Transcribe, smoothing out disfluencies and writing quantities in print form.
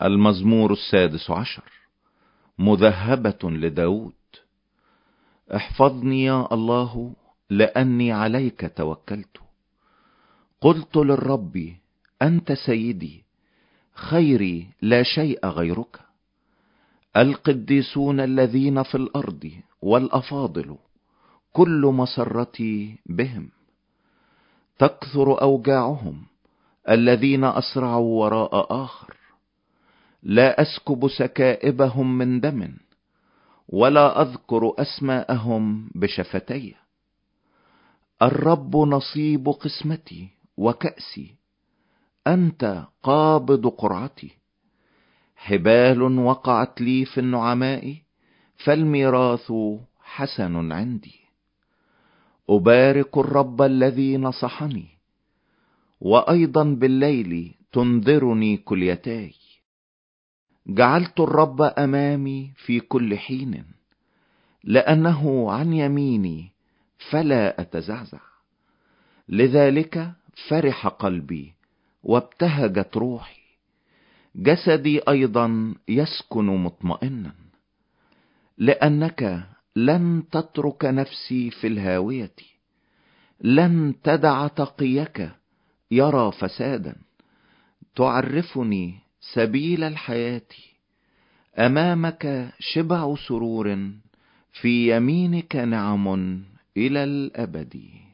المزمور 16 مذهبة لداود. احفظني يا الله لأني عليك توكلت. قلت للرب أنت سيدي، خيري لا شيء غيرك. القديسون الذين في الأرض والأفاضل كل مسرتي بهم. تكثر أوجاعهم الذين أسرعوا وراء آخر. لا أسكب سكائبهم من دم، ولا أذكر أسماءهم بشفتي. الرب نصيب قسمتي وكأسي، أنت قابض قرعتي. حبال وقعت لي في النعماء، فالميراث حسن عندي. أبارك الرب الذي نصحني، وأيضا بالليل تنذرني كليتاي. جعلت الرب أمامي في كل حين، لأنه عن يميني فلا أتزعزع. لذلك فرح قلبي وابتهجت روحي، جسدي أيضا يسكن مطمئنا. لأنك لن تترك نفسي في الهاوية، لن تدع تقيك يرى فسادا. تعرفني سبيل الحياة، أمامك شبع سرور، في يمينك نعم إلى الأبد.